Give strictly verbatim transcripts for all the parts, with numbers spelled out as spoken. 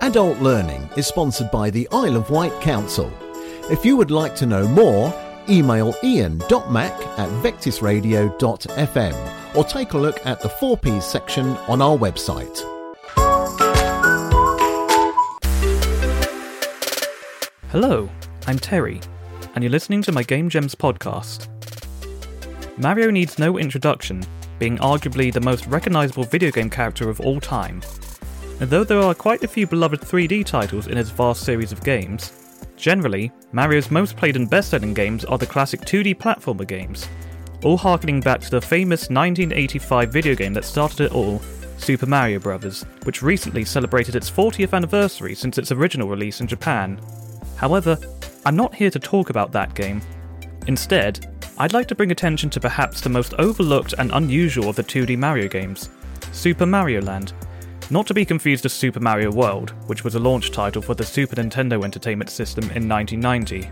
Adult Learning is sponsored by the Isle of Wight Council. If you would like to know more, email ian dot mac at vectisradio dot f m or take a look at the four Ps section on our website. Hello, I'm Terry, and you're listening to my Game Gems podcast. Mario needs no introduction, being arguably the most recognisable video game character of all time. And though there are quite a few beloved three D titles in his vast series of games, generally, Mario's most played and best-selling games are the classic two D platformer games, all harkening back to the famous nineteen eighty-five video game that started it all, Super Mario Bros., which recently celebrated its fortieth anniversary since its original release in Japan. However, I'm not here to talk about that game. Instead, I'd like to bring attention to perhaps the most overlooked and unusual of the two D Mario games, Super Mario Land. Not to be confused with Super Mario World, which was a launch title for the Super Nintendo Entertainment System in nineteen ninety.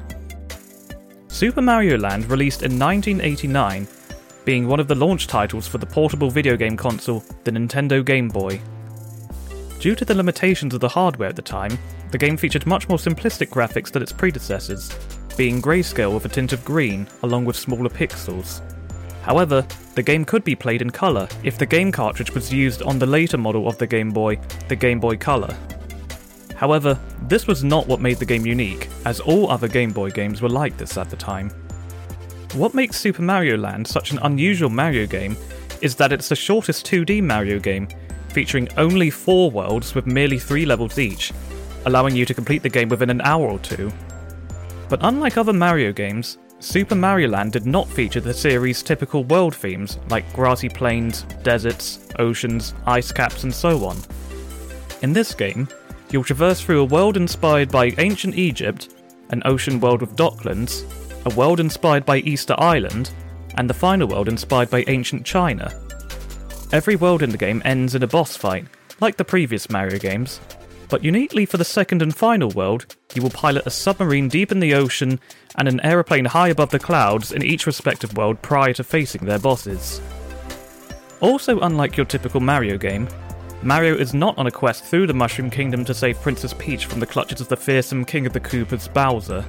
Super Mario Land released in nineteen eighty-nine, being one of the launch titles for the portable video game console, the Nintendo Game Boy. Due to the limitations of the hardware at the time, the game featured much more simplistic graphics than its predecessors, being grayscale with a tint of green, along with smaller pixels. However, the game could be played in colour if the game cartridge was used on the later model of the Game Boy, the Game Boy Color. However, this was not what made the game unique, as all other Game Boy games were like this at the time. What makes Super Mario Land such an unusual Mario game is that it's the shortest two D Mario game, featuring only four worlds with merely three levels each, allowing you to complete the game within an hour or two. But unlike other Mario games, Super Mario Land did not feature the series' typical world themes like grassy plains, deserts, oceans, ice caps and so on. In this game, you'll traverse through a world inspired by ancient Egypt, an ocean world with docklands, a world inspired by Easter Island, and the final world inspired by ancient China. Every world in the game ends in a boss fight, like the previous Mario games, but uniquely for the second and final world, you will pilot a submarine deep in the ocean and an aeroplane high above the clouds in each respective world prior to facing their bosses. Also unlike your typical Mario game, Mario is not on a quest through the Mushroom Kingdom to save Princess Peach from the clutches of the fearsome King of the Koopas, Bowser.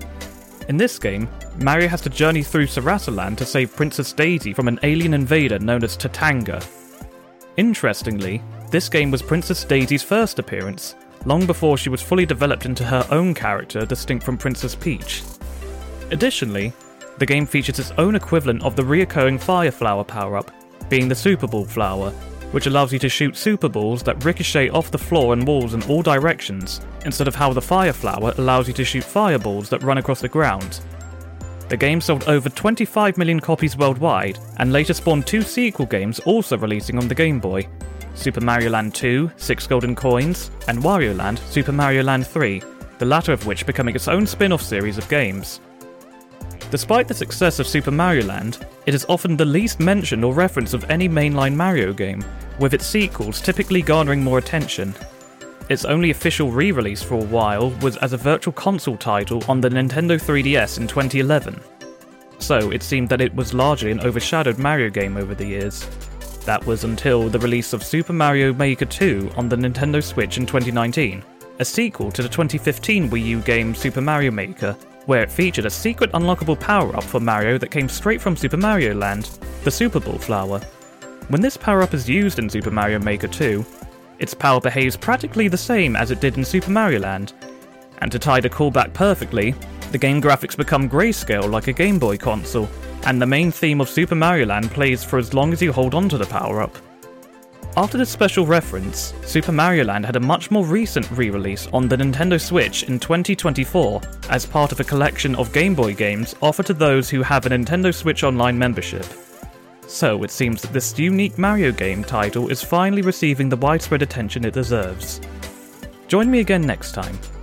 In this game, Mario has to journey through Sarasaland to save Princess Daisy from an alien invader known as Tatanga. Interestingly, this game was Princess Daisy's first appearance, long before she was fully developed into her own character distinct from Princess Peach. Additionally, the game features its own equivalent of the reoccurring Fire Flower power-up, being the Super Ball Flower, which allows you to shoot Super Balls that ricochet off the floor and walls in all directions, instead of how the Fire Flower allows you to shoot fireballs that run across the ground. The game sold over twenty-five million copies worldwide, and later spawned two sequel games also releasing on the Game Boy, Super Mario Land two, Six Golden Coins, and Wario Land, Super Mario Land three, the latter of which becoming its own spin-off series of games. Despite the success of Super Mario Land, it is often the least mentioned or referenced of any mainline Mario game, with its sequels typically garnering more attention. Its only official re-release for a while was as a virtual console title on the Nintendo three D S in twenty eleven. So it seemed that it was largely an overshadowed Mario game over the years. That was until the release of Super Mario Maker two on the Nintendo Switch in twenty nineteen, a sequel to the twenty fifteen Wii U game Super Mario Maker, where it featured a secret unlockable power-up for Mario that came straight from Super Mario Land, the Super Ball Flower. When this power-up is used in Super Mario Maker two, its power behaves practically the same as it did in Super Mario Land, and to tie the callback perfectly, the game graphics become grayscale like a Game Boy console, and the main theme of Super Mario Land plays for as long as you hold onto the power-up. After this special reference, Super Mario Land had a much more recent re-release on the Nintendo Switch in twenty twenty-four as part of a collection of Game Boy games offered to those who have a Nintendo Switch Online membership. So it seems that this unique Mario game title is finally receiving the widespread attention it deserves. Join me again next time.